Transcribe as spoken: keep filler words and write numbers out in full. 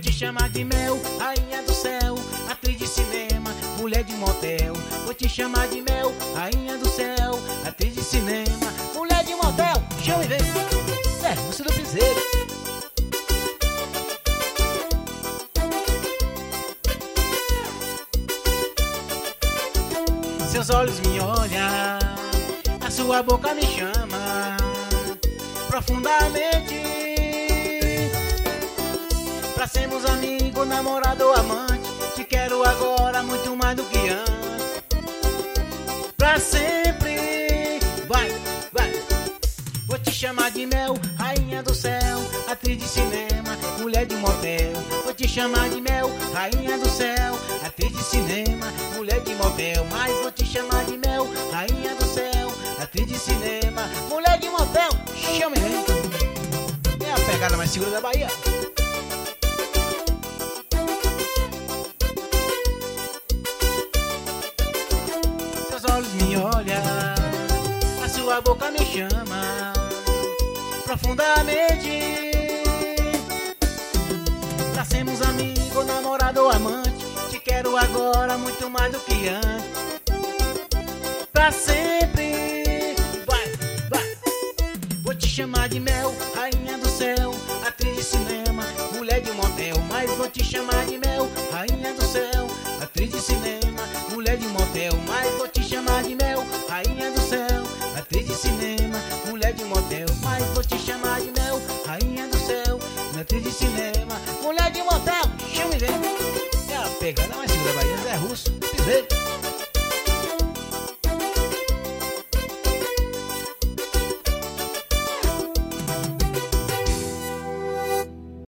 te chamar de mel, rainha do céu, atriz de cinema, mulher de motel. Vou te chamar de mel, rainha do céu, atriz de cinema, mulher de motel. Chama e vem. É, você do piseiro. Seus olhos me olham, a sua boca me chama profundamente. Pra sermos amigos, namorado ou amante, te quero agora muito mais do que antes. Pra sempre, vai, vai. Vou te chamar de mel, rainha do céu, atriz de cinema, mulher de motel. Vou te chamar de mel, rainha do céu, atriz de cinema, mulher de motel. Mas vou te chamar de mel, rainha do céu, atriz de cinema, mulher de motel. Chama aí. É a pegada mais segura da Bahia. Seus olhos me olham, a sua boca me chama profundamente. Pra sermos amigos, namorado ou amante, te quero agora muito mais do que antes. Pra sempre, vai, vai. Vou te chamar de mel, rainha do céu, atriz de cinema, mulher de motel. Mas vou te chamar de mel, rainha do céu, atriz de cinema, mulher de motel. Mas vou te chamar de mel, rainha do céu, atriz de cinema, mulher de motel. Mas vou te chamar de mel, rainha do céu, atriz de cinema, mulher de motel. Chama e vem. É a pegada mais segura da Bahia, Zé Russo, piseiro.